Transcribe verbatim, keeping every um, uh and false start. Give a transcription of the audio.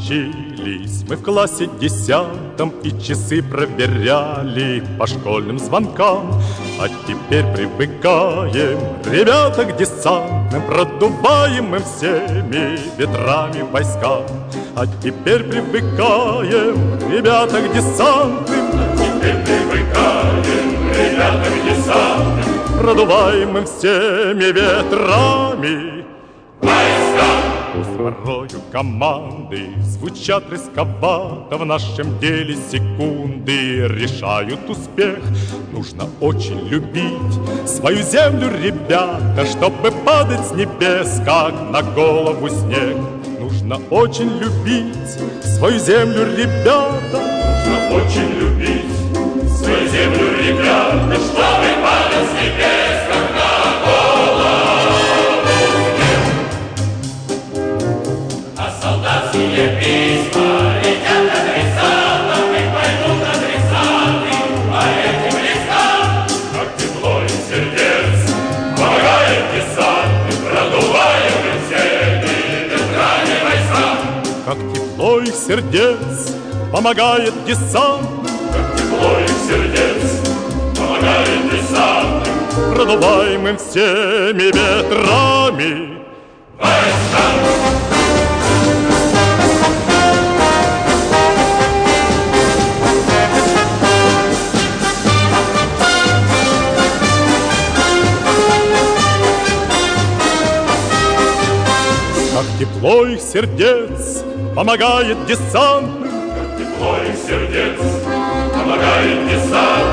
Учились мы в классе десятом и часы проверяли по школьным звонкам. А теперь привыкаем, ребята, к десантным, продуваемым всеми ветрами войскам. А теперь привыкаем, ребята, к десантным. А теперь привыкаем, ребята, к десантным, продуваемым всеми ветрами войскам. Пусть порою команды звучат рисковато, в нашем деле секунды решают успех. Нужно очень любить свою землю, ребята, чтобы падать с небес, как на голову снег. Нужно очень любить свою землю, ребята. Нужно очень любить свою землю, ребята, чтобы падать с небес, как на голову снег. А солдатские письма летят адресатам и пойдут адресаты по этим листам. Как тепло из сердец помогает десант, продуваемым всеми ветрами войска. Как тепло их сердец помогает десант, как тепло их сердец помогает десант, продуваемым всеми ветрами войска. Как тепло их сердец помогает десант, как тепло их сердец помогает десант,